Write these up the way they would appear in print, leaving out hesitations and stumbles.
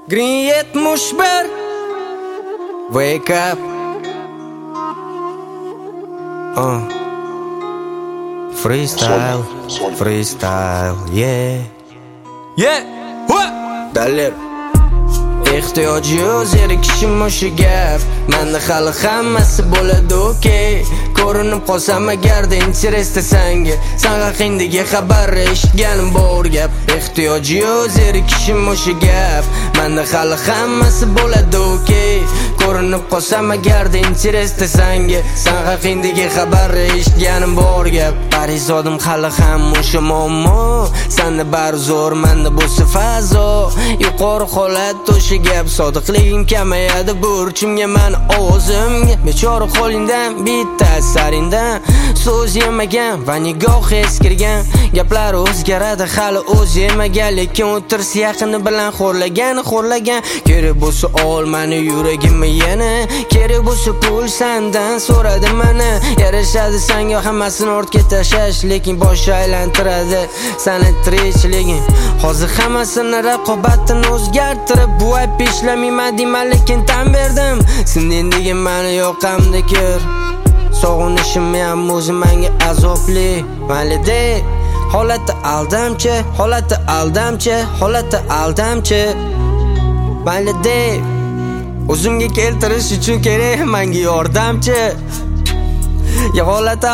Green 71 Wake up Freestyle yeah what Daller Ehtiyoji yo'q zerikishim o'sha gap Menda hali hammasi bo'ladi okey Ko'rinib qolsam agarda interesda sanga San haqingdagi xabar eshitganim bor gap Ehtiyoji yo'q zerikishim o'sha gap Menda hali hammasi bo'ladi okey Ko'rinib qolsam agarda interesda sanga San haqingdagi xabar eshitganim bor gap Parizodim hali ham o'sha muammo Sanda bari zo'r menda bo'lsa fazo Yuqori holat o'sha gap sodiqliging kamayadi burchimga mani ovozimga Bechora holingdan bitta asaringdan so'z yemagan va nigoh eskirgan Gaplar o'zgaradi hali o'z yemagan lekin o'tirs yaqini bilan xo'rlagan Kerak bo'lsa ol mani yuragimni yana Kerak bo'lsa pul sandan so'radi mana Yarashadi sanga hammasini ortga tashlash lekin bosh aylantiradi sani tirikchiliging Hozir hammasini raqobatdan o'zgartirib bu ayb ishlamayman deyman lekin tan berdim Sendagi mani yoqamda kir Sog'inishim ham o'zi menga azobli Malide holati aldamchi Malide o'zimga keltirish uchun kerak menga yordamchi Ya holati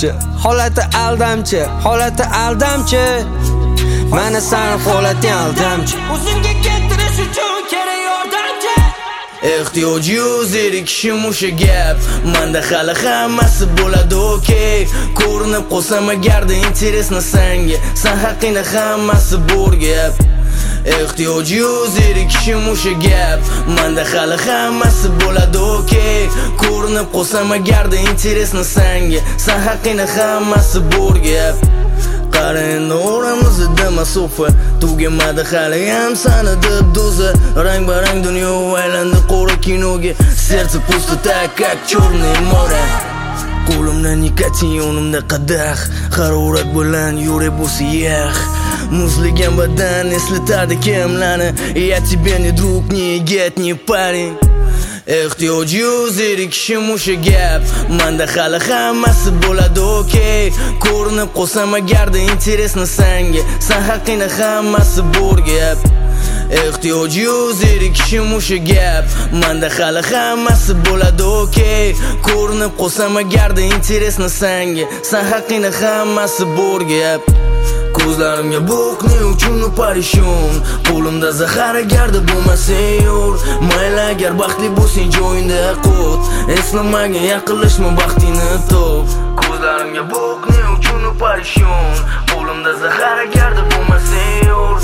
aldamchi Mana san holating aldamchi O'zimga keltirish uchun kerak yordamchi Ehtiyoji yo'q zerikishim o'sha gap Menda hali hammasi bo'ladi okey Ko'rinib qolsam agarda interesni sanga San haqingda hammasi bor gap Ehtiyoji yo'q zerikishim o'sha gap Menda hali hammasi bo'ladi okey Ko'rinib qolsam agarda interesni sanga San haqingda hammasi bor gap Qarang oramizda masofa Tugamadi hali ham sani deb doza Rang-barang dunyo aylandi qora kinoga Serce pusto tak как черное море Qo'limda nikotin yonimda qadah Harorat bilan yurak bo'lsa yaq Muzlagan badan eslatadi kimlarni Я тебе не друг, не get, не парень Ehtiyoji yo'q zerikishim o'sha gap Menda hali hammasi bo'ladi okey Ko'rinib qolsam agarda interesni sanga San haqingda hammasi bor gap Ehtiyoji yo'q zerikishim o'sha gap Menda hali hammasi bo'ladi okey Ko'rinib qolsam agarda interesni sanga San haqingda hammasi bor gap Ko'zlarimga bo'qning uchun parishon Qo'limda zahar agarda bo'lmasang yo'l Mayli agar baxtli bo'lsang joyingda qut Eslamagin yaqinlashma baxtingni top Ko'zlarimga bo'qning uchun parishon Qo'limda zahar agarda bo'lmasang yo'l